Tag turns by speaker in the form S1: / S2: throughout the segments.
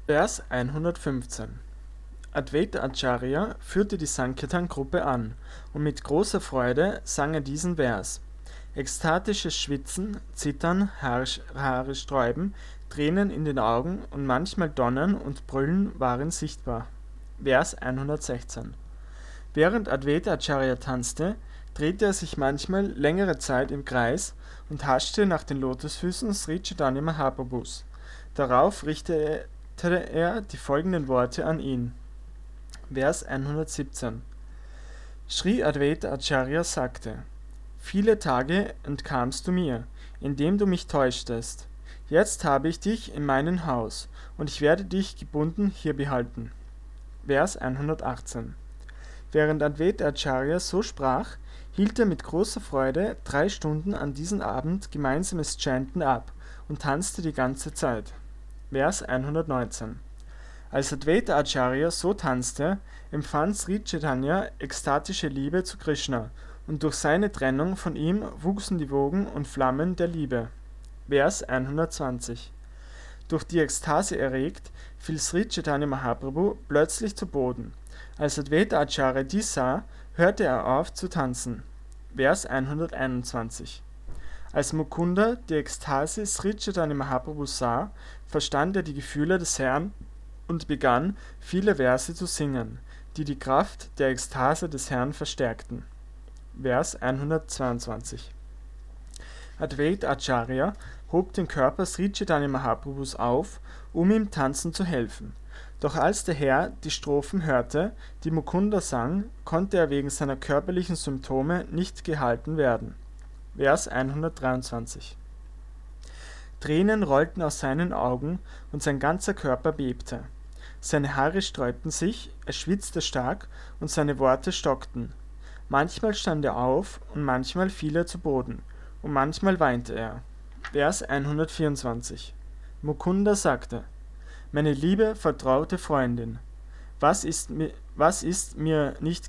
S1: Vers 115. Advaita Acharya führte die Sankirtan-Gruppe an, und mit großer Freude sang er diesen Vers. Ekstatisches Schwitzen, Zittern, Haare sträuben, Tränen in den Augen und manchmal Donnern und Brüllen waren sichtbar. Vers 116. Während Advaita Acharya tanzte, drehte er sich manchmal längere Zeit im Kreis und haschte nach den Lotusfüßen Sri Chaitanya Mahaprabhus. Darauf richtete er die folgenden Worte an ihn. Vers 117. Sri Advaita Acharya sagte: Viele Tage entkamst du mir, indem du mich täuschtest. Jetzt habe ich dich in meinem Haus, und ich werde dich gebunden hier behalten. Vers 118. Während Advaita Acharya so sprach, hielt er mit großer Freude 3 Stunden an diesem Abend gemeinsames Chanten ab und tanzte die ganze Zeit. Vers 119. Als Advaita Acharya so tanzte, empfand Sri Chaitanya ekstatische Liebe zu Krishna, und durch seine Trennung von ihm wuchsen die Wogen und Flammen der Liebe. Vers 120. Durch die Ekstase erregt, fiel Sri Chaitanya Mahaprabhu plötzlich zu Boden. Als Advaita Acharya dies sah, hörte er auf zu tanzen. Vers 121. Als Mukunda die Ekstase Sri Chaitanya Mahaprabhu sah, verstand er die Gefühle des Herrn und begann, viele Verse zu singen, die die Kraft der Ekstase des Herrn verstärkten. Vers 122. Advaita Acharya hob den Körper Sri Chaitanya Mahaprabhus auf, um ihm tanzen zu helfen. Doch als der Herr die Strophen hörte, die Mukunda sang, konnte er wegen seiner körperlichen Symptome nicht gehalten werden. Vers 123. Tränen rollten aus seinen Augen und sein ganzer Körper bebte. Seine Haare sträubten sich, er schwitzte stark und seine Worte stockten. Manchmal stand er auf und manchmal fiel er zu Boden und manchmal weinte er. Vers 124. Mukunda sagte: Meine liebe, vertraute Freundin, was ist mir nicht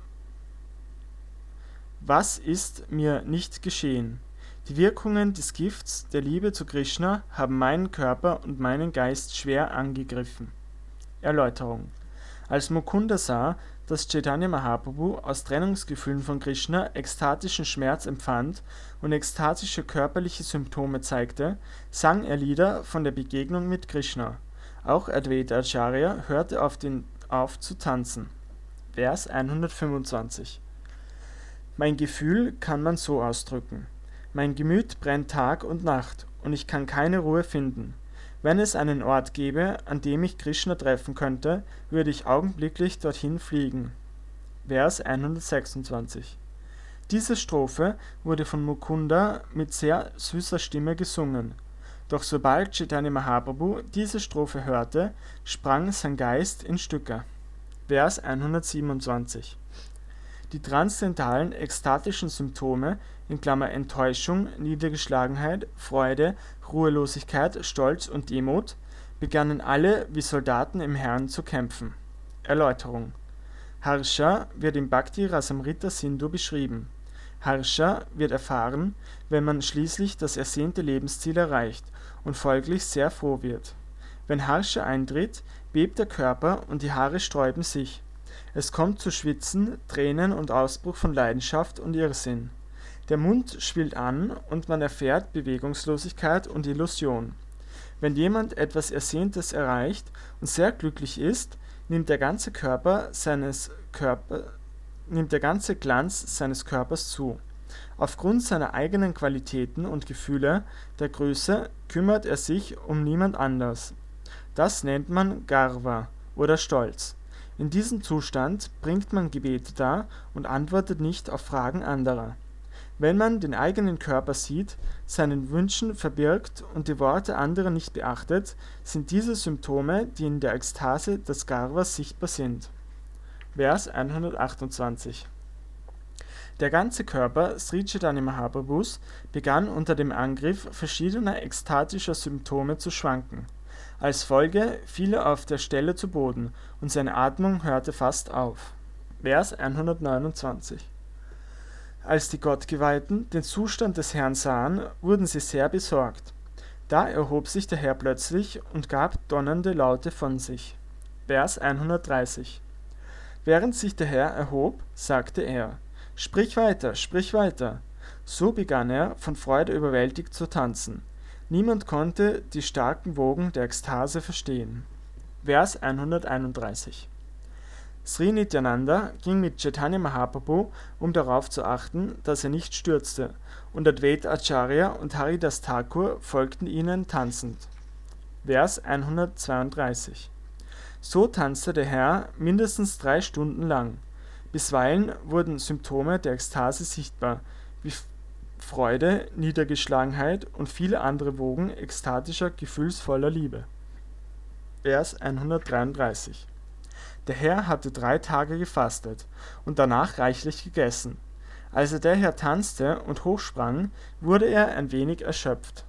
S1: geschehen? Die Wirkungen des Gifts der Liebe zu Krishna haben meinen Körper und meinen Geist schwer angegriffen. Erläuterung. Als Mukunda sah, dass Chaitanya Mahaprabhu aus Trennungsgefühlen von Krishna ekstatischen Schmerz empfand und ekstatische körperliche Symptome zeigte, sang er Lieder von der Begegnung mit Krishna. Auch Advaita Acharya hörte auf zu tanzen. Vers 125. Mein Gefühl kann man so ausdrücken: Mein Gemüt brennt Tag und Nacht, und ich kann keine Ruhe finden. Wenn es einen Ort gäbe, an dem ich Krishna treffen könnte, würde ich augenblicklich dorthin fliegen. Vers 126. Diese Strophe wurde von Mukunda mit sehr süßer Stimme gesungen. Doch sobald Chaitanya Mahaprabhu diese Strophe hörte, sprang sein Geist in Stücke. Vers 127. Die transzendentalen ekstatischen Symptome (Enttäuschung, Niedergeschlagenheit, Freude, Ruhelosigkeit, Stolz und Demut) begannen alle wie Soldaten im Herrn zu kämpfen. Erläuterung. Harsha wird im Bhakti Rasamrita Sindhu beschrieben. Harsha wird erfahren, wenn man schließlich das ersehnte Lebensziel erreicht und folglich sehr froh wird. Wenn Harsha eintritt, bebt der Körper und die Haare sträuben sich. Es kommt zu Schwitzen, Tränen und Ausbruch von Leidenschaft und Irrsinn. Der Mund schwillt an und man erfährt Bewegungslosigkeit und Illusion. Wenn jemand etwas Ersehntes erreicht und sehr glücklich ist, nimmt der ganze Glanz seines Körpers zu. Aufgrund seiner eigenen Qualitäten und Gefühle der Größe kümmert er sich um niemand anders. Das nennt man Garva oder Stolz. In diesem Zustand bringt man Gebete dar und antwortet nicht auf Fragen anderer. Wenn man den eigenen Körper sieht, seinen Wünschen verbirgt und die Worte anderer nicht beachtet, sind diese Symptome, die in der Ekstase des Garvas sichtbar sind. Vers 128. Der ganze Körper Sri Chaitanya Mahaprabhus begann unter dem Angriff verschiedener ekstatischer Symptome zu schwanken. Als Folge fiel er auf der Stelle zu Boden und seine Atmung hörte fast auf. Vers 129. Als die Gottgeweihten den Zustand des Herrn sahen, wurden sie sehr besorgt. Da erhob sich der Herr plötzlich und gab donnernde Laute von sich. Vers 130. Während sich der Herr erhob, sagte er: Sprich weiter, sprich weiter. So begann er, von Freude überwältigt zu tanzen. Niemand konnte die starken Wogen der Ekstase verstehen. Vers 131. Sri Nityananda ging mit Chaitanya Mahaprabhu, um darauf zu achten, dass er nicht stürzte, und Advaita Acharya und Haridas Thakur folgten ihnen tanzend. Vers 132. So tanzte der Herr mindestens 3 Stunden lang. Bisweilen wurden Symptome der Ekstase sichtbar, wie Freude, Niedergeschlagenheit und viele andere Wogen ekstatischer, gefühlsvoller Liebe. Vers 133. Der Herr hatte 3 Tage gefastet und danach reichlich gegessen. Als er daher tanzte und hochsprang, wurde er ein wenig erschöpft.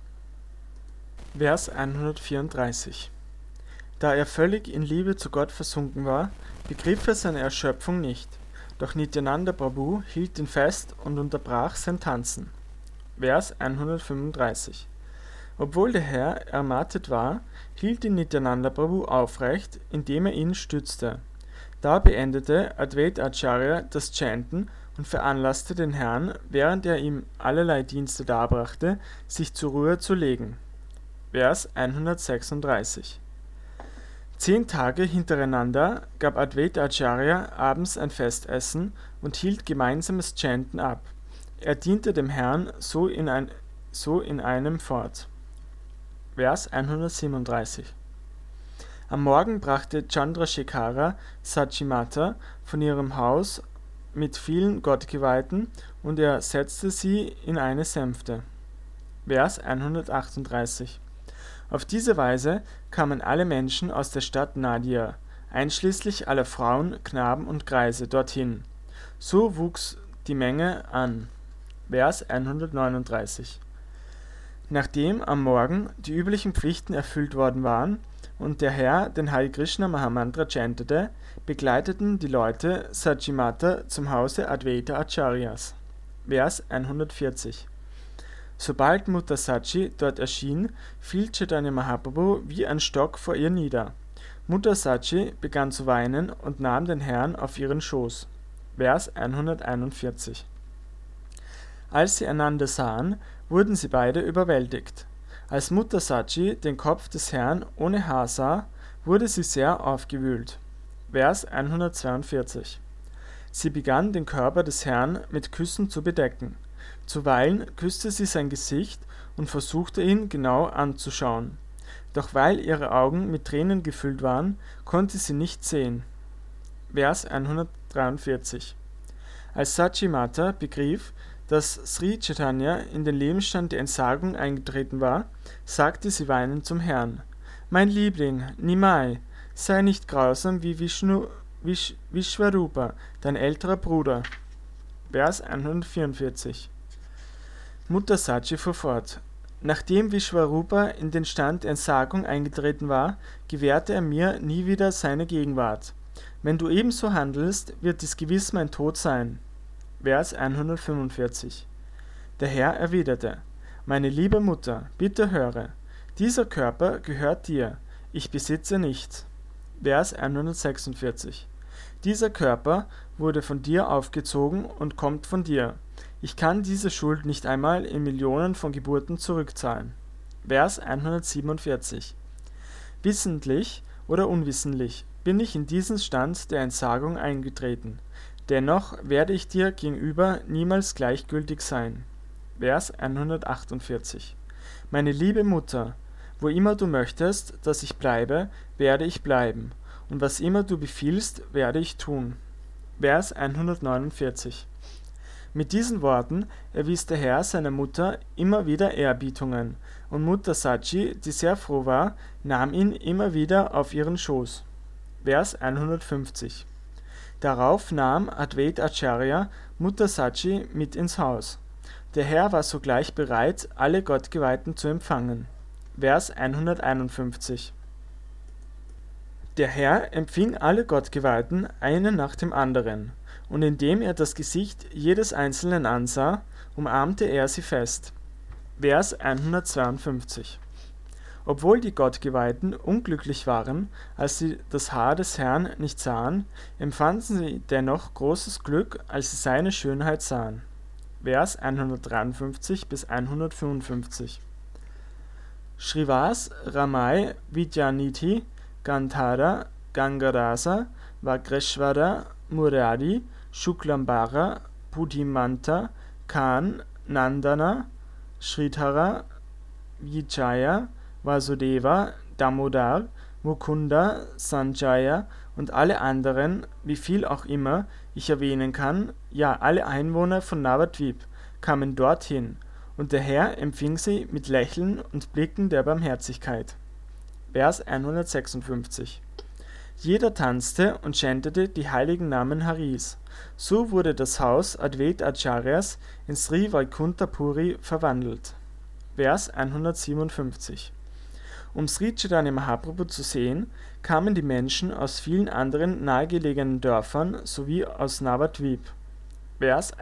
S1: Vers 134. Da er völlig in Liebe zu Gott versunken war, begriff er seine Erschöpfung nicht. Doch Nityananda Prabhu hielt ihn fest und unterbrach sein Tanzen. Vers 135. Obwohl der Herr ermattet war, hielt ihn Nityananda Prabhu aufrecht, indem er ihn stützte. Da beendete Advaita Acharya das Chanten und veranlasste den Herrn, während er ihm allerlei Dienste darbrachte, sich zur Ruhe zu legen. Vers 136. 10 Tage hintereinander gab Advaita Acharya abends ein Festessen und hielt gemeinsames Chanten ab. Er diente dem Herrn so in einem fort. Vers 137. Am Morgen brachte Chandrasekhara Sachimata von ihrem Haus mit vielen Gottgeweihten und er setzte sie in eine Sänfte. Vers 138. Auf diese Weise kamen alle Menschen aus der Stadt Nadia, einschließlich aller Frauen, Knaben und Greise, dorthin. So wuchs die Menge an. Vers 139. Nachdem am Morgen die üblichen Pflichten erfüllt worden waren und der Herr den Hare Krishna Mahamantra chantete, begleiteten die Leute Sachimata zum Hause Advaita Acharyas. Vers 140. Sobald Mutter Sachi dort erschien, fiel Chaitanya Mahaprabhu wie ein Stock vor ihr nieder. Mutter Sachi begann zu weinen und nahm den Herrn auf ihren Schoß. Vers 141. Als sie einander sahen, wurden sie beide überwältigt. Als Mutter Sachi den Kopf des Herrn ohne Haar sah, wurde sie sehr aufgewühlt. Vers 142. Sie begann den Körper des Herrn mit Küssen zu bedecken. Zuweilen küsste sie sein Gesicht und versuchte ihn genau anzuschauen. Doch weil ihre Augen mit Tränen gefüllt waren, konnte sie nicht sehen. Vers 143. Als Sachimata begriff, dass Sri Chaitanya in den Lebensstand der Entsagung eingetreten war, sagte sie weinend zum Herrn: Mein Liebling, Nimai, sei nicht grausam wie Vishvarupa, dein älterer Bruder. Vers 144. Mutter Sachi fuhr fort: Nachdem Vishvarupa in den Stand der Entsagung eingetreten war, gewährte er mir nie wieder seine Gegenwart. Wenn du ebenso handelst, wird dies gewiss mein Tod sein. Vers 145. Der Herr erwiderte: Meine liebe Mutter, bitte höre, dieser Körper gehört dir, ich besitze nichts. Vers 146. Dieser Körper wurde von dir aufgezogen und kommt von dir. Ich kann diese Schuld nicht einmal in Millionen von Geburten zurückzahlen. Vers 147. Wissentlich oder unwissentlich bin ich in diesen Stand der Entsagung eingetreten. Dennoch werde ich dir gegenüber niemals gleichgültig sein. Vers 148. Meine liebe Mutter, wo immer du möchtest, dass ich bleibe, werde ich bleiben, und was immer du befiehlst, werde ich tun. Vers 149. Mit diesen Worten erwies der Herr seiner Mutter immer wieder Ehrbietungen, und Mutter Sachi, die sehr froh war, nahm ihn immer wieder auf ihren Schoß. Vers 150. Darauf nahm Advaita Acharya Mutter Sachi mit ins Haus. Der Herr war sogleich bereit, alle Gottgeweihten zu empfangen. Vers 151. Der Herr empfing alle Gottgeweihten einen nach dem anderen, und indem er das Gesicht jedes Einzelnen ansah, umarmte er sie fest. Vers 152. Obwohl die Gottgeweihten unglücklich waren, als sie das Haar des Herrn nicht sahen, empfanden sie dennoch großes Glück, als sie seine Schönheit sahen. Vers 153 bis 155. Shrivas Ramai Vidyanidhi Gandhara Gangarasa Vagreshvara Murari Shuklambara Buddhimanta Kan Nandana Sridhara Vijaya Vasudeva, Damodar, Mukunda, Sanjaya und alle anderen, wie viel auch immer ich erwähnen kann, ja alle Einwohner von Navadvip, kamen dorthin, und der Herr empfing sie mit Lächeln und Blicken der Barmherzigkeit. Vers 156. Jeder tanzte und chantete die heiligen Namen Haris. So wurde das Haus Advaita Acharyas in Sri Vaikuntha Puri verwandelt. Vers 157. Um Sri Chaitanya Mahaprabhu zu sehen, kamen die Menschen aus vielen anderen nahegelegenen Dörfern sowie aus Navadvip. Vers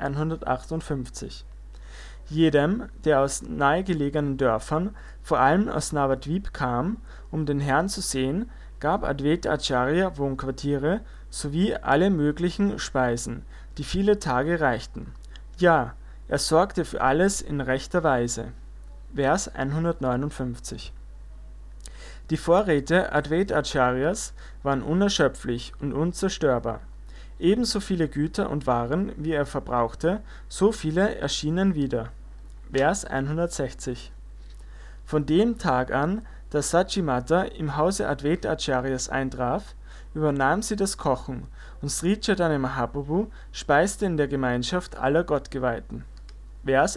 S1: 158. Jedem, der aus nahegelegenen Dörfern, vor allem aus Navadvip kam, um den Herrn zu sehen, gab Advaita Acharya Wohnquartiere sowie alle möglichen Speisen, die viele Tage reichten. Ja, er sorgte für alles in rechter Weise. Vers 159. Die Vorräte Advaita Acharyas waren unerschöpflich und unzerstörbar. Ebenso viele Güter und Waren, wie er verbrauchte, so viele erschienen wieder. Vers 160. Von dem Tag an, da Sachimata im Hause Advaita Acharyas eintraf, übernahm sie das Kochen, und Sri Chaitanya Mahaprabhu speiste in der Gemeinschaft aller Gottgeweihten. Vers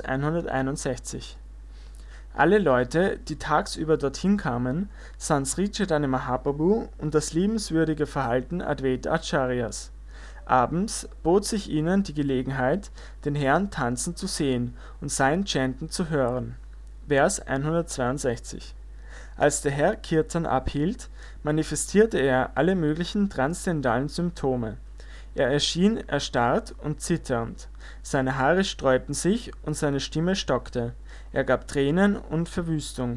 S1: 161. Alle Leute, die tagsüber dorthin kamen, sahen Sri Chaitanya Mahaprabhu und das liebenswürdige Verhalten Advaita Acharyas. Abends bot sich ihnen die Gelegenheit, den Herrn tanzen zu sehen und sein Chanten zu hören. Vers 162. Als der Herr Kirtan abhielt, manifestierte er alle möglichen transzendentalen Symptome. Er erschien erstarrt und zitternd, seine Haare sträubten sich und seine Stimme stockte. Es gab Tränen und Verwüstung.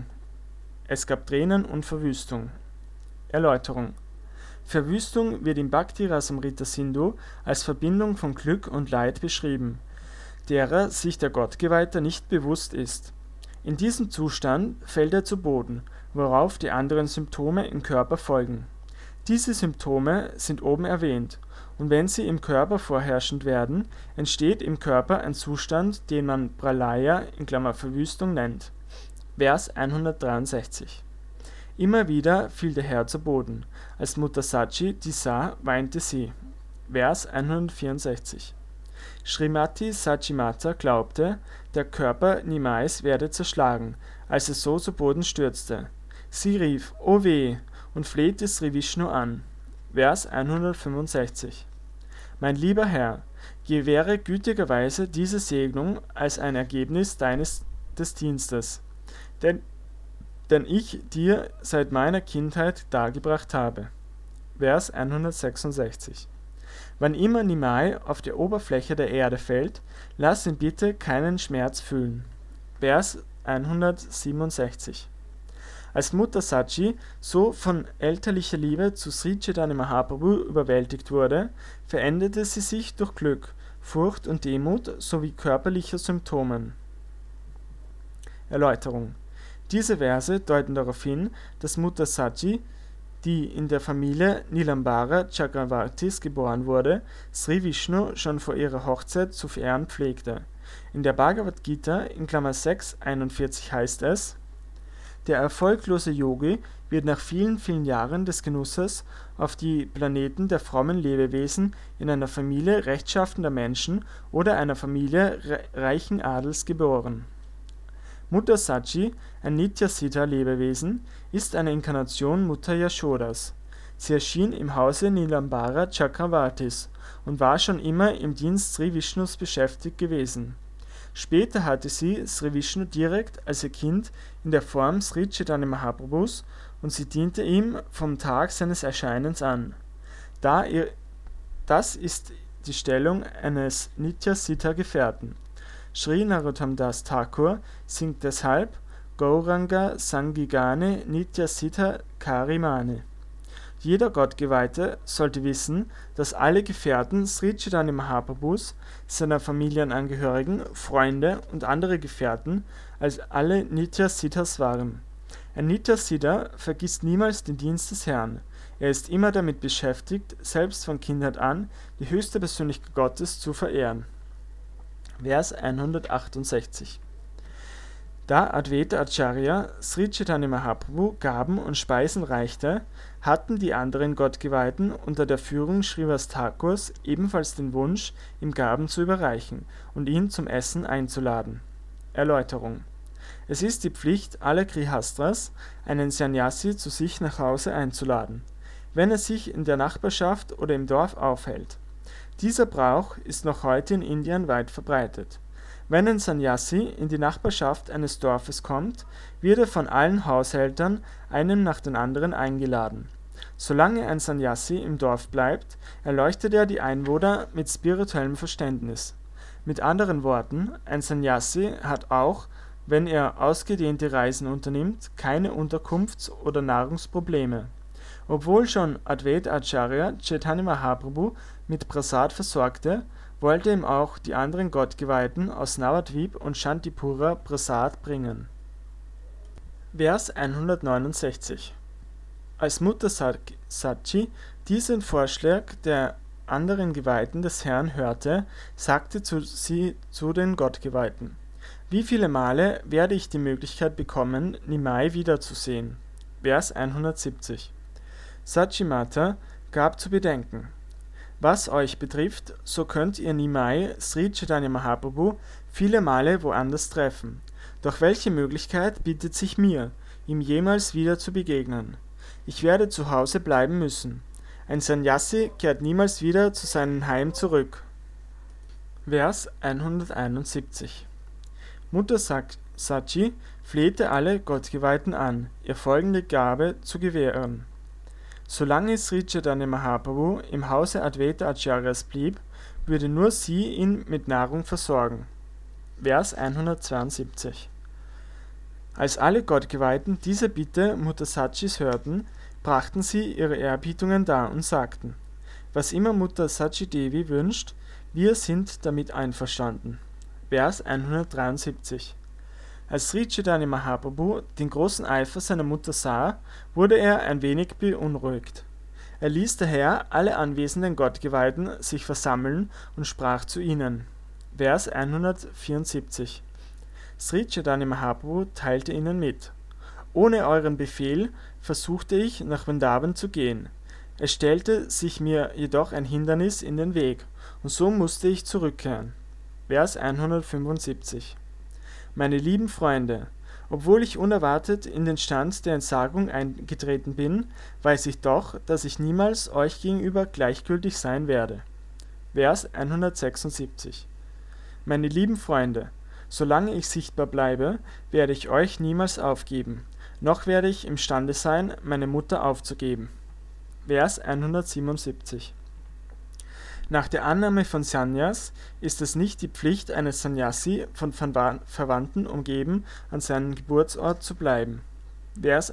S1: Erläuterung. Verwüstung wird im Bhakti Rasamrita Sindhu als Verbindung von Glück und Leid beschrieben, derer sich der Gottgeweihte nicht bewusst ist. In diesem Zustand fällt er zu Boden, worauf die anderen Symptome im Körper folgen. Diese Symptome sind oben erwähnt, und wenn sie im Körper vorherrschend werden, entsteht im Körper ein Zustand, den man Pralaya (Verwüstung) nennt. Vers 163. Immer wieder fiel der Herr zu Boden. Als Mutter Sachi dies sah, weinte sie. Vers 164. Srimati Sachimata glaubte, der Körper Nimais werde zerschlagen, als er so zu Boden stürzte. Sie rief, O weh, und flehte Sri Vishnu an. Vers 165. Mein lieber Herr, gewähre gütigerweise diese Segnung als ein Ergebnis des Dienstes, den ich dir seit meiner Kindheit dargebracht habe. Vers 166. Wann immer Nimai auf die Oberfläche der Erde fällt, lass ihn bitte keinen Schmerz fühlen. Vers 167. Als Mutter Sachi so von elterlicher Liebe zu Sri Chaitanya Mahaprabhu überwältigt wurde, veränderte sie sich durch Glück, Furcht und Demut sowie körperliche Symptomen. Erläuterung. Diese Verse deuten darauf hin, dass Mutter Sachi, die in der Familie Nilambara Chakravartis geboren wurde, Sri Vishnu schon vor ihrer Hochzeit zu verehren pflegte. In der Bhagavad Gita in Klammer 6,41 heißt es: Der erfolglose Yogi wird nach vielen, vielen Jahren des Genusses auf die Planeten der frommen Lebewesen in einer Familie rechtschaffender Menschen oder einer Familie reichen Adels geboren. Mutter Sachi, ein Nitya-Siddha-Lebewesen, ist eine Inkarnation Mutter Yashodas. Sie erschien im Hause Nilambara Chakravartis und war schon immer im Dienst Sri Vishnus beschäftigt gewesen. Später hatte sie Sri Vishnu direkt als ihr Kind in der Form Sri Chaitanya Mahaprabhus und sie diente ihm vom Tag seines Erscheinens an. Das ist die Stellung eines Nitya-Siddha-Gefährten. Sri Narottam Das Thakur singt deshalb Gauranga Sangigane Nitya Siddha Karimane. Jeder Gottgeweihte sollte wissen, dass alle Gefährten Sri Chaitanya Mahaprabhus, seiner Familienangehörigen, Freunde und andere Gefährten als alle Nitya Siddhas waren. Ein Nitya Siddha vergisst niemals den Dienst des Herrn. Er ist immer damit beschäftigt, selbst von Kindheit an die höchste Persönlichkeit Gottes zu verehren. Vers 168. Da Advaita Acharya Sri Chaitanya Mahaprabhu Gaben und Speisen reichte, hatten die anderen Gottgeweihten unter der Führung Srivas Thakurs ebenfalls den Wunsch, ihm Gaben zu überreichen und ihn zum Essen einzuladen. Erläuterung: Es ist die Pflicht aller Grihastras, einen Sannyasi zu sich nach Hause einzuladen, wenn er sich in der Nachbarschaft oder im Dorf aufhält. Dieser Brauch ist noch heute in Indien weit verbreitet. Wenn ein Sannyasi in die Nachbarschaft eines Dorfes kommt, wird er von allen Haushältern einem nach dem anderen eingeladen. Solange ein Sannyasi im Dorf bleibt, erleuchtet er die Einwohner mit spirituellem Verständnis. Mit anderen Worten, ein Sannyasi hat auch, wenn er ausgedehnte Reisen unternimmt, keine Unterkunfts- oder Nahrungsprobleme. Obwohl schon Advaita Acharya Chaitanya Mahaprabhu mit Prasad versorgte, wollte ihm auch die anderen Gottgeweihten aus Navadvip und Shantipura Prasad bringen. Vers 169. Als Mutter Sachi diesen Vorschlag der anderen Geweihten des Herrn hörte, sagte sie zu den Gottgeweihten: Wie viele Male werde ich die Möglichkeit bekommen, Nimai wiederzusehen? Vers 170. Sachimata gab zu bedenken: Was euch betrifft, so könnt ihr Nimai Sri Chaitanya Mahaprabhu viele Male woanders treffen. Doch welche Möglichkeit bietet sich mir, ihm jemals wieder zu begegnen? Ich werde zu Hause bleiben müssen. Ein Sannyasi kehrt niemals wieder zu seinem Heim zurück. Vers 171. Mutter Sachi flehte alle Gottgeweihten an, ihr folgende Gabe zu gewähren. Solange Sri Chaitanya Mahaprabhu im Hause Advaita Acharyas blieb, würde nur sie ihn mit Nahrung versorgen. Vers 172. Als alle Gottgeweihten diese Bitte Mutter Sachis hörten, brachten sie ihre Erbietungen dar und sagten: Was immer Mutter Sachi Devi wünscht, wir sind damit einverstanden. Vers 173. Als Sri Chaitanya Mahaprabhu den großen Eifer seiner Mutter sah, wurde er ein wenig beunruhigt. Er ließ daher alle anwesenden Gottgeweihten sich versammeln und sprach zu ihnen. Vers 174. Sri Chaitanya Mahaprabhu teilte ihnen mit: Ohne euren Befehl versuchte ich, nach Vrindavan zu gehen. Es stellte sich mir jedoch ein Hindernis in den Weg, und so musste ich zurückkehren. Vers 175. Meine lieben Freunde, obwohl ich unerwartet in den Stand der Entsagung eingetreten bin, weiß ich doch, dass ich niemals euch gegenüber gleichgültig sein werde. Vers 176. Meine lieben Freunde, solange ich sichtbar bleibe, werde ich euch niemals aufgeben, noch werde ich imstande sein, meine Mutter aufzugeben. Vers 177. Nach der Annahme von Sannyas ist es nicht die Pflicht eines Sannyasi, von Verwandten umgeben, an seinem Geburtsort zu bleiben. Vers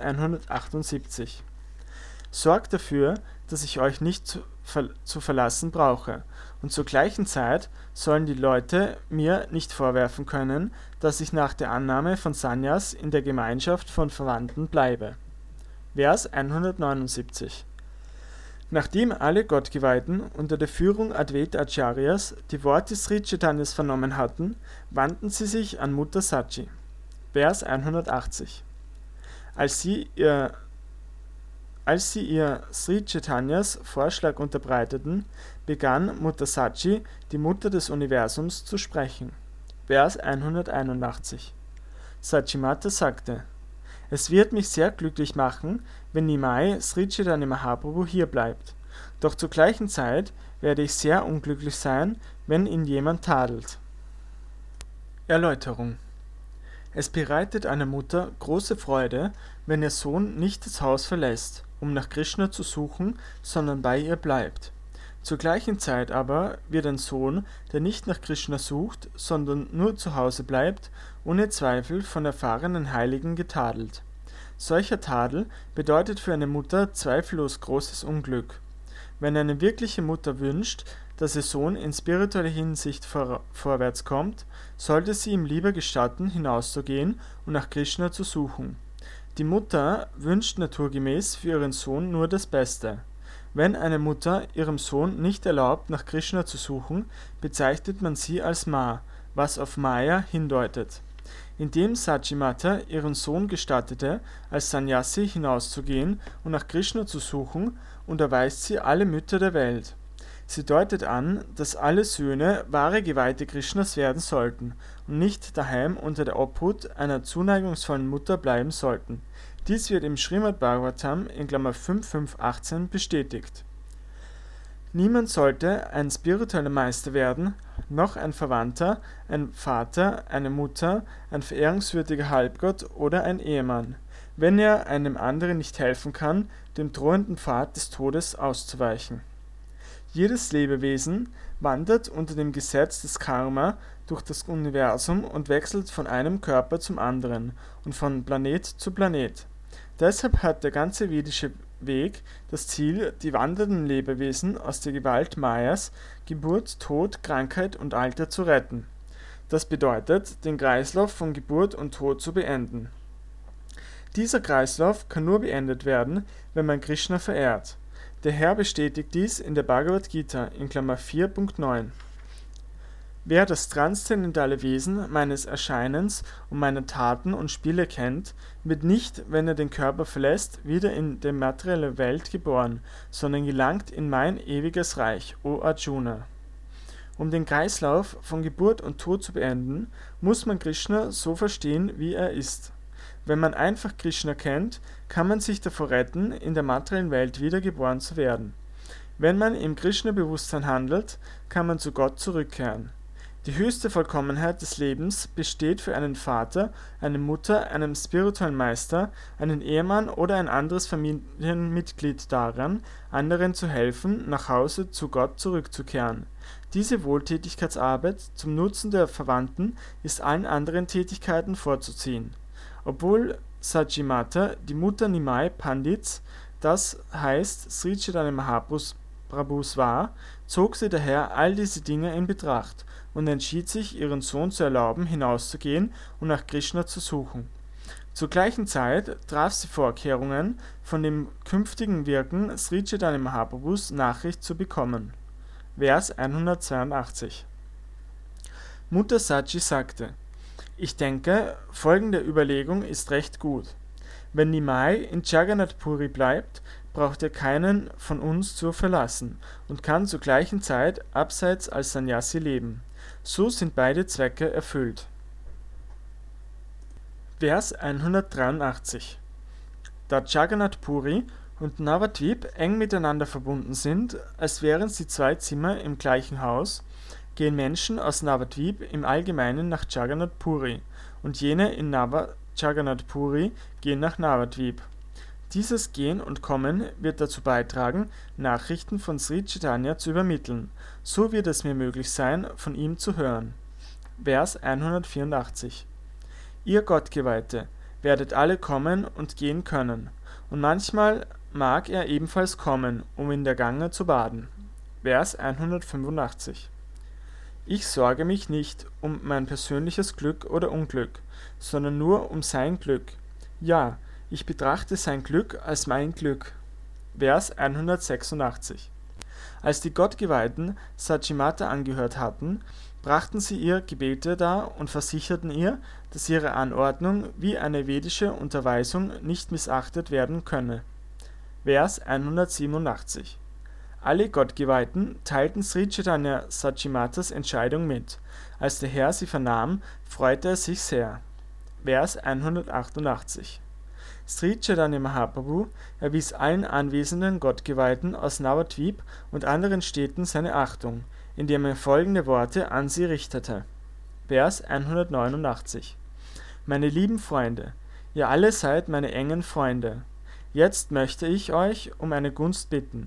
S1: 178. Sorgt dafür, dass ich euch nicht zu verlassen brauche, und zur gleichen Zeit sollen die Leute mir nicht vorwerfen können, dass ich nach der Annahme von Sannyas in der Gemeinschaft von Verwandten bleibe. Vers 179. Nachdem alle Gottgeweihten unter der Führung Advaita Acharyas die Worte Sri Chaitanyas vernommen hatten, wandten sie sich an Mutter Sachi. Vers 180. Als sie ihr Sri Chaitanyas Vorschlag unterbreiteten, begann Mutter Sachi, die Mutter des Universums, zu sprechen. Vers 181. Sachimata sagte: Es wird mich sehr glücklich machen, wenn Nimai Sri Chaitanya Mahaprabhu hier bleibt. Doch zur gleichen Zeit werde ich sehr unglücklich sein, wenn ihn jemand tadelt. Erläuterung: Es bereitet einer Mutter große Freude, wenn ihr Sohn nicht das Haus verlässt, um nach Krishna zu suchen, sondern bei ihr bleibt. Zur gleichen Zeit aber wird ein Sohn, der nicht nach Krishna sucht, sondern nur zu Hause bleibt, ohne Zweifel von erfahrenen Heiligen getadelt. Solcher Tadel bedeutet für eine Mutter zweifellos großes Unglück. Wenn eine wirkliche Mutter wünscht, dass ihr Sohn in spiritueller Hinsicht vorwärts kommt, sollte sie ihm lieber gestatten, hinauszugehen und nach Krishna zu suchen. Die Mutter wünscht naturgemäß für ihren Sohn nur das Beste. Wenn eine Mutter ihrem Sohn nicht erlaubt, nach Krishna zu suchen, bezeichnet man sie als Ma, was auf Maya hindeutet. Indem Sachimata ihren Sohn gestattete, als Sannyasi hinauszugehen und nach Krishna zu suchen, unterweist sie alle Mütter der Welt. Sie deutet an, dass alle Söhne wahre Geweihte Krishnas werden sollten und nicht daheim unter der Obhut einer zuneigungsvollen Mutter bleiben sollten. Dies wird im Srimad Bhagavatam in Klammer 5.5.18 bestätigt. Niemand sollte ein spiritueller Meister werden, noch ein Verwandter, ein Vater, eine Mutter, ein verehrungswürdiger Halbgott oder ein Ehemann, wenn er einem anderen nicht helfen kann, dem drohenden Pfad des Todes auszuweichen. Jedes Lebewesen wandert unter dem Gesetz des Karma durch das Universum und wechselt von einem Körper zum anderen und von Planet zu Planet. Deshalb hat der ganze vedische Weg das Ziel, die wandernden Lebewesen aus der Gewalt Mayas, Geburt, Tod, Krankheit und Alter zu retten. Das bedeutet, den Kreislauf von Geburt und Tod zu beenden. Dieser Kreislauf kann nur beendet werden, wenn man Krishna verehrt. Der Herr bestätigt dies in der Bhagavad Gita in Klammer 4.9. Wer das transzendentale Wesen meines Erscheinens und meiner Taten und Spiele kennt, wird nicht, wenn er den Körper verlässt, wieder in die materielle Welt geboren, sondern gelangt in mein ewiges Reich, o Arjuna. Um den Kreislauf von Geburt und Tod zu beenden, muss man Krishna so verstehen, wie er ist. Wenn man einfach Krishna kennt, kann man sich davor retten, in der materiellen Welt wiedergeboren zu werden. Wenn man im Krishna-Bewusstsein handelt, kann man zu Gott zurückkehren. Die höchste Vollkommenheit des Lebens besteht für einen Vater, eine Mutter, einen spirituellen Meister, einen Ehemann oder ein anderes Familienmitglied daran, anderen zu helfen, nach Hause zu Gott zurückzukehren. Diese Wohltätigkeitsarbeit zum Nutzen der Verwandten ist allen anderen Tätigkeiten vorzuziehen. Obwohl Sachimata die Mutter Nimai Pandits, das heißt Sri Chaitanya Mahaprabhus war, zog sie daher all diese Dinge in Betracht und entschied sich, ihren Sohn zu erlauben, hinauszugehen und nach Krishna zu suchen. Zur gleichen Zeit traf sie Vorkehrungen, von dem künftigen Wirken Sri Chaitanya Mahaprabhus Nachricht zu bekommen. Vers 182. Mutter Sachi sagte: Ich denke, folgende Überlegung ist recht gut. Wenn Nimai in Jagannath Puri bleibt, braucht er keinen von uns zu verlassen und kann zur gleichen Zeit abseits als Sannyasi leben. So sind beide Zwecke erfüllt. Vers 183. Da Jagannath Puri und Navadvip eng miteinander verbunden sind, als wären sie zwei Zimmer im gleichen Haus, gehen Menschen aus Navadvip im Allgemeinen nach Jagannath Puri und jene in Jagannath Puri gehen nach Navadvip. Dieses Gehen und Kommen wird dazu beitragen, Nachrichten von Sri Chaitanya zu übermitteln. So wird es mir möglich sein, von ihm zu hören. Vers 184. Ihr Gottgeweihte, werdet alle kommen und gehen können, und manchmal mag er ebenfalls kommen, um in der Ganga zu baden. Vers 185. Ich sorge mich nicht um mein persönliches Glück oder Unglück, sondern nur um sein Glück. Ja, ich betrachte sein Glück als mein Glück. Vers 186. Als die Gottgeweihten Sachimata angehört hatten, brachten sie ihr Gebete dar und versicherten ihr, dass ihre Anordnung wie eine vedische Unterweisung nicht missachtet werden könne. Vers 187. Alle Gottgeweihten teilten Sri Chaitanya Sachimatas Entscheidung mit. Als der Herr sie vernahm, freute er sich sehr. Vers 188. Sri Chaitanya Mahaprabhu erwies allen anwesenden Gottgeweihten aus Navadvip und anderen Städten seine Achtung, indem er folgende Worte an sie richtete. Vers 189. Meine lieben Freunde, ihr alle seid meine engen Freunde. Jetzt möchte ich euch um eine Gunst bitten.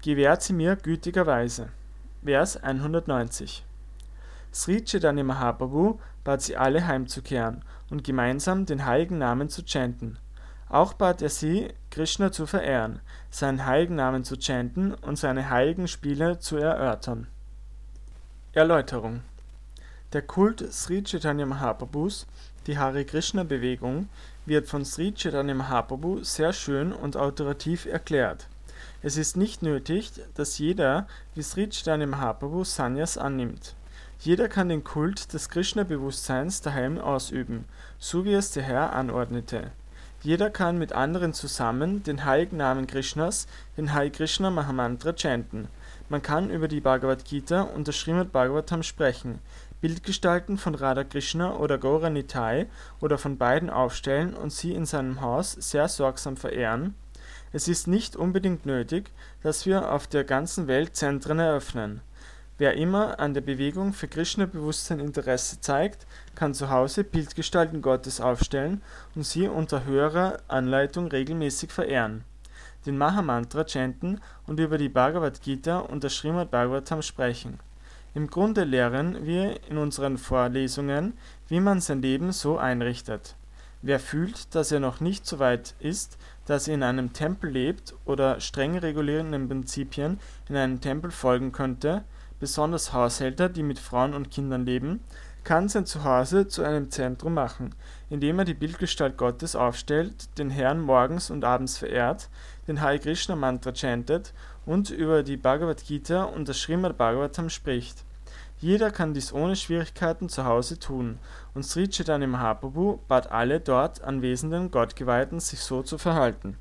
S1: gewährt sie mir gütigerweise. Vers 190. Sri Chaitanya Mahaprabhu bat sie alle heimzukehren und gemeinsam den heiligen Namen zu chanten. Auch bat er sie, Krishna zu verehren, seinen heiligen Namen zu chanten und seine heiligen Spiele zu erörtern. Erläuterung: Der Kult Sri Chaitanya Mahaprabhus, die Hare Krishna Bewegung, wird von Sri Chaitanya Mahaprabhu sehr schön und autoritativ erklärt. Es ist nicht nötig, dass jeder wie Sri Chaitanya Mahaprabhu Sannyas annimmt. Jeder kann den Kult des Krishna-Bewusstseins daheim ausüben, so wie es der Herr anordnete. Jeder kann mit anderen zusammen den heiligen Namen Krishnas, den Hare Krishna Mahamantra chanten. Man kann über die Bhagavad Gita und das Srimad Bhagavatam sprechen, Bildgestalten von Radha Krishna oder Gaura Nitai oder von beiden aufstellen und sie in seinem Haus sehr sorgsam verehren. Es ist nicht unbedingt nötig, dass wir auf der ganzen Welt Zentren eröffnen. Wer immer an der Bewegung für Krishna-Bewusstsein Interesse zeigt, kann zu Hause Bildgestalten Gottes aufstellen und sie unter höherer Anleitung regelmäßig verehren, den Mahamantra chanten und über die Bhagavad Gita und das Srimad Bhagavatam sprechen. Im Grunde lehren wir in unseren Vorlesungen, wie man sein Leben so einrichtet. Wer fühlt, dass er noch nicht so weit ist, dass er in einem Tempel lebt oder streng regulierenden Prinzipien in einem Tempel folgen könnte, besonders Haushälter, die mit Frauen und Kindern leben, kann sein Zuhause zu einem Zentrum machen, indem er die Bildgestalt Gottes aufstellt, den Herrn morgens und abends verehrt, den Hare Krishna Mantra chantet und über die Bhagavad Gita und das Srimad Bhagavatam spricht. Jeder kann dies ohne Schwierigkeiten zu Hause tun, und Sri Chaitanya Mahaprabhu bat alle dort anwesenden Gottgeweihten, sich so zu verhalten.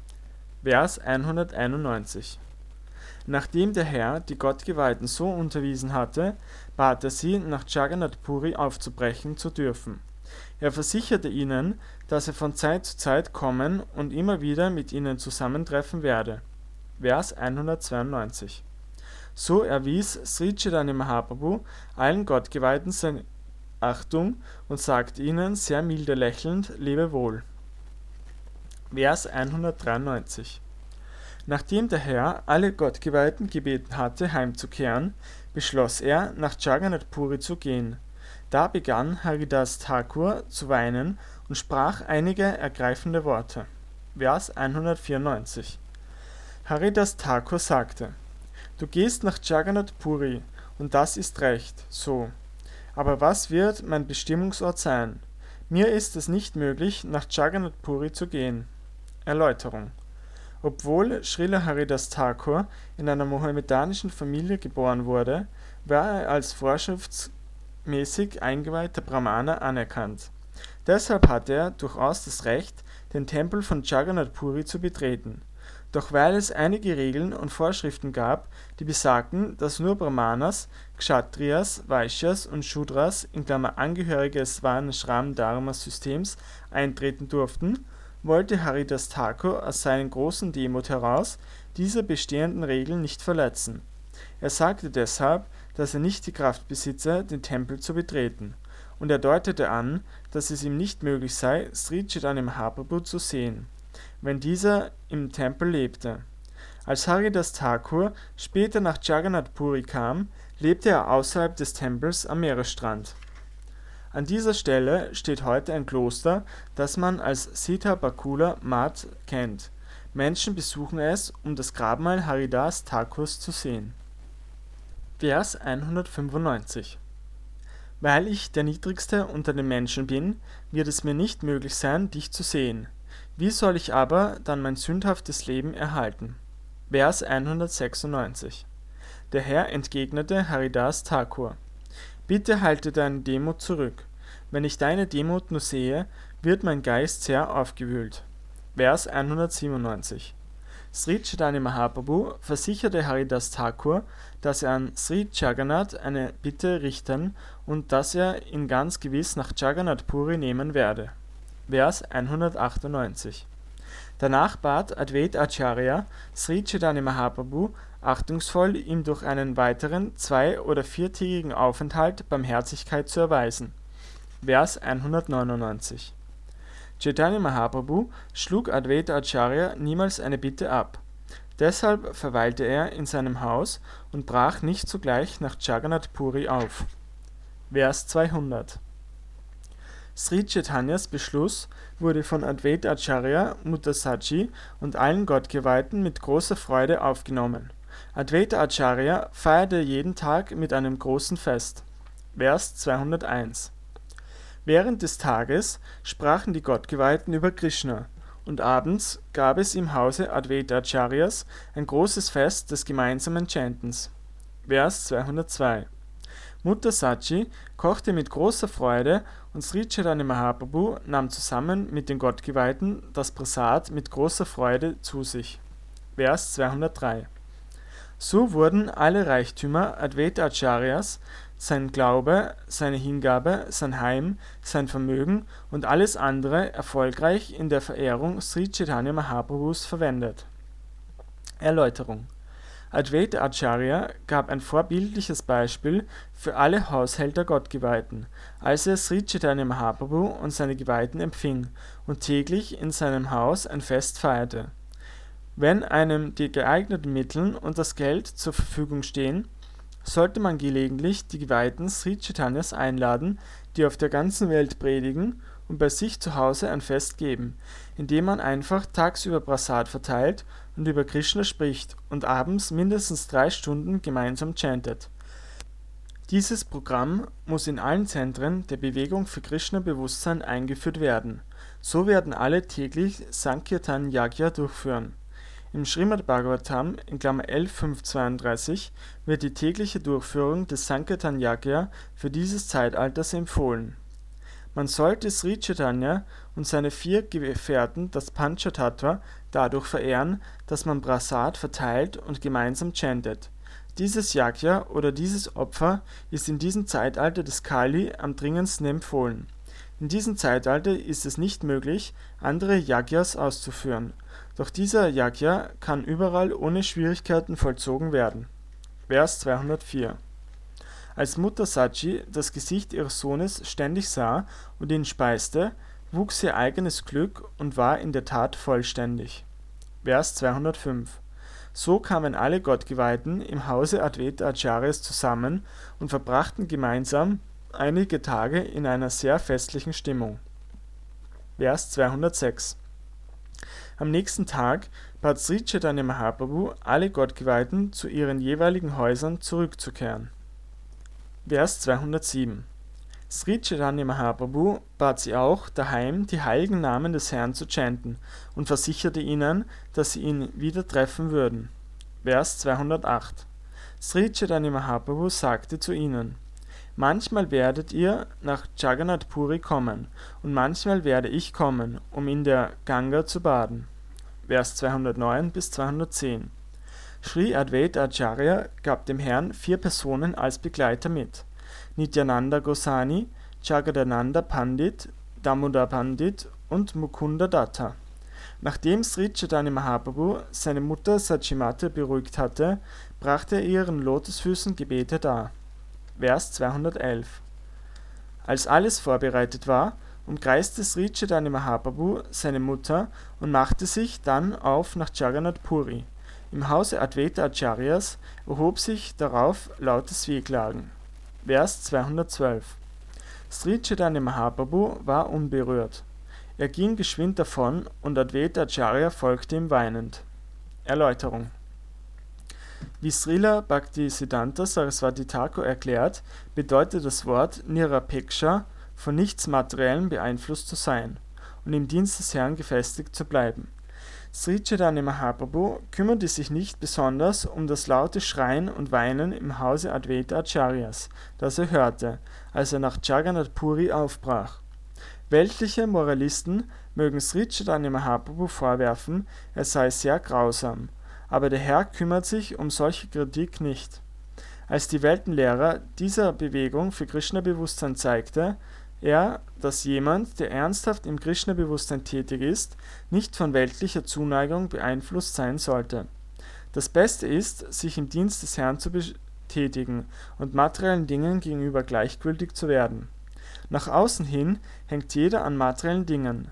S1: Vers 191. Nachdem der Herr die Gottgeweihten so unterwiesen hatte, bat er sie, nach Jagannath Puri aufzubrechen zu dürfen. Er versicherte ihnen, dass er von Zeit zu Zeit kommen und immer wieder mit ihnen zusammentreffen werde. Vers 192. So erwies Sri Chaitanya Mahaprabhu allen Gottgeweihten seine Achtung und sagte ihnen sehr milde lächelnd: Lebe wohl. Vers 193. Nachdem der Herr alle Gottgeweihten gebeten hatte, heimzukehren, beschloss er, nach Jagannath Puri zu gehen. Da begann Haridas Thakur zu weinen und sprach einige ergreifende Worte. Vers 194. Haridas Thakur sagte: Du gehst nach Jagannath Puri, und das ist recht, so. Aber was wird mein Bestimmungsort sein? Mir ist es nicht möglich, nach Jagannath Puri zu gehen. Erläuterung: Obwohl Srila Haridas Thakur in einer mohammedanischen Familie geboren wurde, war er als vorschriftsmäßig eingeweihter Brahmana anerkannt. Deshalb hatte er durchaus das Recht, den Tempel von Jagannath Puri zu betreten. Doch weil es einige Regeln und Vorschriften gab, die besagten, dass nur Brahmanas, Kshatriyas, Vaishyas und Shudras (Angehörige des Varnashram-Dharma-Systems) eintreten durften, wollte Haridas Thakur aus seinem großen Demut heraus diese bestehenden Regeln nicht verletzen. Er sagte deshalb, dass er nicht die Kraft besitze, den Tempel zu betreten, und er deutete an, dass es ihm nicht möglich sei, Sri Chaitanya Mahaprabhu zu sehen, wenn dieser im Tempel lebte. Als Haridas Thakur später nach Jagannath Puri kam, lebte er außerhalb des Tempels am Meeresstrand. An dieser Stelle steht heute ein Kloster, das man als Sita Bakula Math kennt. Menschen besuchen es, um das Grabmal Haridas Thakurs zu sehen. Vers 195. Weil ich der Niedrigste unter den Menschen bin, wird es mir nicht möglich sein, dich zu sehen. Wie soll ich aber dann mein sündhaftes Leben erhalten? Vers 196. Der Herr entgegnete Haridas Thakur: Bitte halte deine Demut zurück. Wenn ich deine Demut nur sehe, wird mein Geist sehr aufgewühlt. Vers 197. Sri Chaitanya Mahaprabhu versicherte Haridas Thakur, dass er an Sri Jagannath eine Bitte richten und dass er ihn ganz gewiss nach Jagannath Puri nehmen werde. Vers 198. Danach bat Advaita Acharya Sri Chaitanya Mahaprabhu achtungsvoll, ihm durch einen weiteren 2- oder 4-tägigen Aufenthalt Barmherzigkeit zu erweisen. Vers 199. Chaitanya Mahaprabhu schlug Advaita Acharya niemals eine Bitte ab. Deshalb verweilte er in seinem Haus und brach nicht sogleich nach Jagannath Puri auf. Vers 200. Sri Chaitanyas Beschluss wurde von Advaita Acharya, Mutta Sachi und allen Gottgeweihten mit großer Freude aufgenommen. Advaita Acharya feierte jeden Tag mit einem großen Fest. Vers 201. Während des Tages sprachen die Gottgeweihten über Krishna, und abends gab es im Hause Advaita Acharyas ein großes Fest des gemeinsamen Chantens. Vers 202. Mutta Sachi kochte mit großer Freude und Sri Chaitanya Mahaprabhu nahm zusammen mit den Gottgeweihten das Prasad mit großer Freude zu sich. Vers 203. So wurden alle Reichtümer Advaita Acharyas, sein Glaube, seine Hingabe, sein Heim, sein Vermögen und alles andere erfolgreich in der Verehrung Sri Chaitanya Mahaprabhus verwendet. Erläuterung. Advaita Acharya gab ein vorbildliches Beispiel für alle Haushälter Gottgeweihten, als er Sri Chaitanya Mahaprabhu und seine Geweihten empfing und täglich in seinem Haus ein Fest feierte. Wenn einem die geeigneten Mittel und das Geld zur Verfügung stehen, sollte man gelegentlich die Geweihten Sri Chaitanyas einladen, die auf der ganzen Welt predigen und bei sich zu Hause ein Fest geben, indem man einfach tagsüber Prasad verteilt und über Krishna spricht und abends mindestens 3 Stunden gemeinsam chantet. Dieses Programm muss in allen Zentren der Bewegung für Krishna-Bewusstsein eingeführt werden. So werden alle täglich Sankirtan Yagya durchführen. Im Srimad Bhagavatam (11.5.32) wird die tägliche Durchführung des Sankirtan Yagya für dieses Zeitalters empfohlen. Man sollte Sri Chaitanya und seine 4 Gefährten, das Panchatattva, dadurch verehren, dass man Prasad verteilt und gemeinsam chantet. Dieses Yagya oder dieses Opfer ist in diesem Zeitalter des Kali am dringendsten empfohlen. In diesem Zeitalter ist es nicht möglich, andere Yagyas auszuführen, doch dieser Yagya kann überall ohne Schwierigkeiten vollzogen werden. Vers 204. Als Mutter Sachi das Gesicht ihres Sohnes ständig sah und ihn speiste, wuchs ihr eigenes Glück und war in der Tat vollständig. Vers 205. So kamen alle Gottgeweihten im Hause Advaita Acharyas zusammen und verbrachten gemeinsam einige Tage in einer sehr festlichen Stimmung. Vers 206. Am nächsten Tag bat Sri Chaitanya Mahaprabhu alle Gottgeweihten zu ihren jeweiligen Häusern zurückzukehren. Vers 207. Sri Chaitanya Mahaprabhu bat sie auch, daheim die heiligen Namen des Herrn zu chanten und versicherte ihnen, dass sie ihn wieder treffen würden. Vers 208. Sri Chaitanya Mahaprabhu sagte zu ihnen: Manchmal werdet ihr nach Jagannath Puri kommen und manchmal werde ich kommen, um in der Ganga zu baden. Vers 209 bis 210. Sri Advaita Acharya gab dem Herrn 4 Personen als Begleiter mit: Nityananda Goswami, Jagadananda Pandit, Damodar Pandit und Mukunda Datta. Nachdem Sri Chaitanya Mahaprabhu seine Mutter Sachimata beruhigt hatte, brachte er ihren Lotusfüßen Gebete dar. Vers 211. Als alles vorbereitet war, umkreiste Sri Chaitanya Mahaprabhu seine Mutter und machte sich dann auf nach Jagannath Puri. Im Hause Advaita Acharyas erhob sich darauf lautes Wehklagen. Vers 212. Sri Chaitanya Mahaprabhu war unberührt. Er ging geschwind davon und Advaita Acharya folgte ihm weinend. Erläuterung. Wie Srila Bhaktisiddhanta Saraswati Thakur erklärt, bedeutet das Wort Nirapeksha, von nichts Materiellem beeinflusst zu sein und im Dienst des Herrn gefestigt zu bleiben. Sri Chaitanya Mahaprabhu kümmerte sich nicht besonders um das laute Schreien und Weinen im Hause Advaita Acharyas, das er hörte, als er nach Jagannath Puri aufbrach. Weltliche Moralisten mögen Sri Chaitanya Mahaprabhu vorwerfen, er sei sehr grausam, aber der Herr kümmert sich um solche Kritik nicht. Als die Weltenlehrer dieser Bewegung für Krishna-Bewusstsein zeigte er, dass jemand, der ernsthaft im Krishna-Bewusstsein tätig ist, nicht von weltlicher Zuneigung beeinflusst sein sollte. Das Beste ist, sich im Dienst des Herrn zu betätigen und materiellen Dingen gegenüber gleichgültig zu werden. Nach außen hin hängt jeder an materiellen Dingen,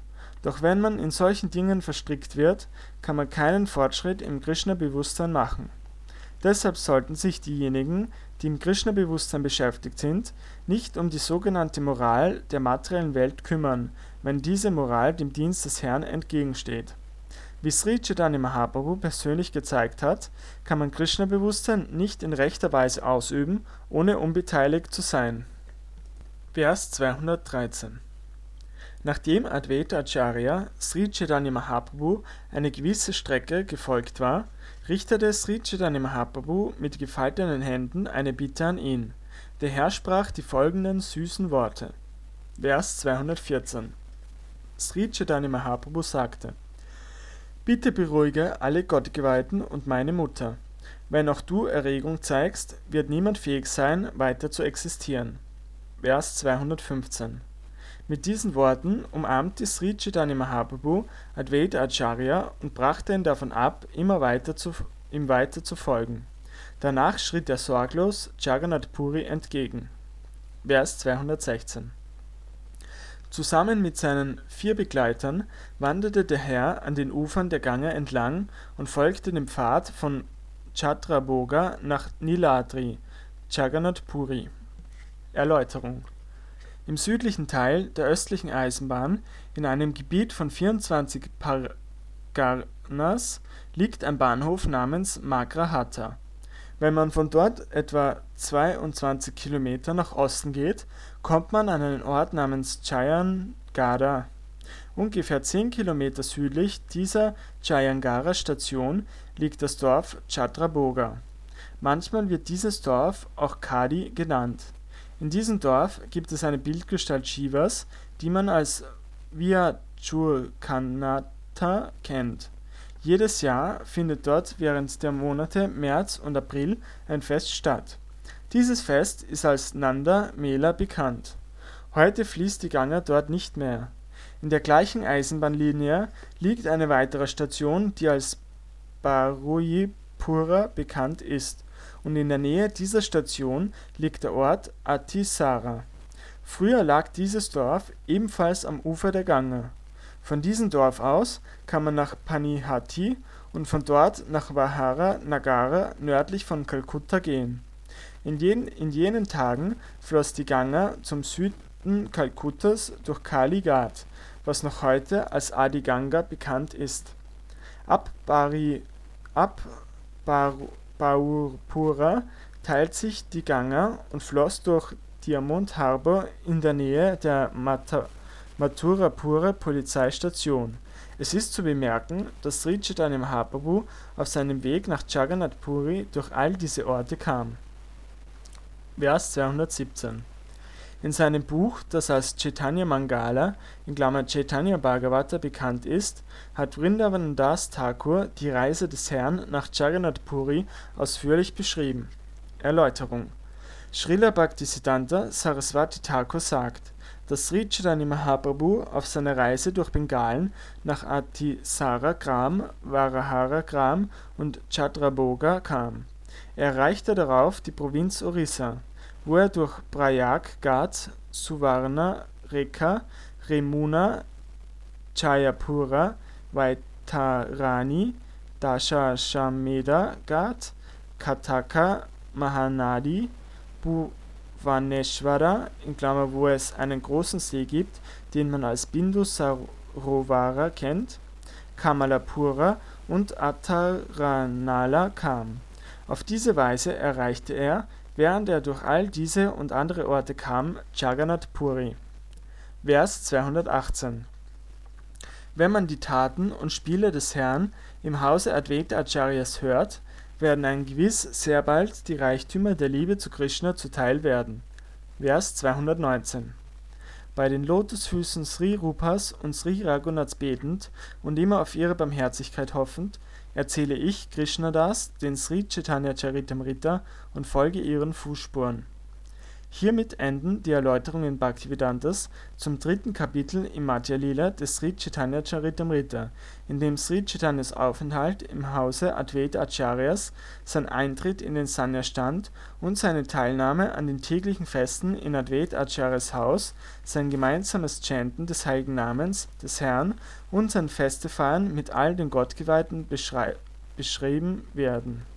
S1: Doch wenn man in solchen Dingen verstrickt wird, kann man keinen Fortschritt im Krishna-Bewusstsein machen. Deshalb sollten sich diejenigen, die im Krishna-Bewusstsein beschäftigt sind, nicht um die sogenannte Moral der materiellen Welt kümmern, wenn diese Moral dem Dienst des Herrn entgegensteht. Wie Sri Chaitanya Mahaprabhu persönlich gezeigt hat, kann man Krishna-Bewusstsein nicht in rechter Weise ausüben, ohne unbeteiligt zu sein. Vers 213. Nachdem Advaita Acharya Sri Chaitanya Mahaprabhu eine gewisse Strecke gefolgt war, richtete Sri Chaitanya Mahaprabhu mit gefalteten Händen eine Bitte an ihn. Der Herr sprach die folgenden süßen Worte. Vers 214. Sri Chaitanya Mahaprabhu sagte: Bitte beruhige alle Gottgeweihten und meine Mutter. Wenn auch du Erregung zeigst, wird niemand fähig sein, weiter zu existieren. Vers 215. Mit diesen Worten umarmte Sri Chaitanya Mahaprabhu Advaita Acharya und brachte ihn davon ab, ihm weiter zu folgen. Danach schritt er sorglos Jagannath Puri entgegen. Vers 216. Zusammen mit seinen 4 Begleitern wanderte der Herr an den Ufern der Ganga entlang und folgte dem Pfad von Chhatrabhoga nach Niladri, Jagannath Puri. Erläuterung: Im südlichen Teil der östlichen Eisenbahn, in einem Gebiet von 24 Parganas, liegt ein Bahnhof namens Magrahata. Wenn man von dort etwa 22 Kilometer nach Osten geht, kommt man an einen Ort namens Jayangara. Ungefähr 10 Kilometer südlich dieser Jayangara-Station liegt das Dorf Chhatrabhoga. Manchmal wird dieses Dorf auch Kadi genannt. In diesem Dorf gibt es eine Bildgestalt Shivas, die man als Vyachurkanatha kennt. Jedes Jahr findet dort während der Monate März und April ein Fest statt. Dieses Fest ist als Nanda Mela bekannt. Heute fließt die Ganga dort nicht mehr. In der gleichen Eisenbahnlinie liegt eine weitere Station, die als Baruyipura bekannt ist, und in der Nähe dieser Station liegt der Ort Atisara. Früher lag dieses Dorf ebenfalls am Ufer der Ganga. Von diesem Dorf aus kann man nach Panihati und von dort nach Vahara Nagara nördlich von Kalkutta gehen. In jenen Tagen floss die Ganga zum Süden Kalkuttas durch Kali Ghat, was noch heute als Adi Ganga bekannt ist. Ab Baurpura teilt sich die Ganga und floss durch Diamond Harbour in der Nähe der Mathurapura Polizeistation. Es ist zu bemerken, dass Sri Chaitanya Mahaprabhu auf seinem Weg nach Jagannath Puri durch all diese Orte kam. Vers 217. In seinem Buch, das als Chaitanya Mangala (Chaitanya Bhagavata) bekannt ist, hat Vrindavan Das Thakur die Reise des Herrn nach Jagannath Puri ausführlich beschrieben. Erläuterung: Srila Bhaktisiddhanta Saraswati Thakur sagt, dass Sri Chaitanya Mahaprabhu auf seiner Reise durch Bengalen nach Atisara Gram, Varahara Gram und Chhatrabhoga kam. Er erreichte darauf die Provinz Orissa, wo er durch Prayag Ghat, Suvarna Reka, Remuna, Jayapura, Vaitarani, Dashashamedha Ghat, Kataka, Mahanadi, Bhuvaneshwara (wo es einen großen See gibt, den man als Bindu Sarovara kennt), Kamalapura und Attaranala kam. Auf diese Weise erreichte er, während er durch all diese und andere Orte kam, Jagannath Puri. Vers 218. Wenn man die Taten und Spiele des Herrn im Hause Advaita Acharyas hört, werden einem gewiss sehr bald die Reichtümer der Liebe zu Krishna zuteil werden. Vers 219. Bei den Lotusfüßen Sri Rupas und Sri Raghunaths betend und immer auf ihre Barmherzigkeit hoffend, erzähle ich, Krishnadas, den Sri Chaitanya Charitamrita und folge ihren Fußspuren. Hiermit enden die Erläuterungen Bhaktivedantas zum 3. Kapitel im Madhya Lila des Sri Chaitanya Charitamrita, in dem Sri Chaitanyas Aufenthalt im Hause Advaita Acharyas, sein Eintritt in den Sanya-Stand und seine Teilnahme an den täglichen Festen in Advaita Acharyas Haus, sein gemeinsames Chanten des heiligen Namens des Herrn und sein Festefeiern mit all den Gottgeweihten beschrieben werden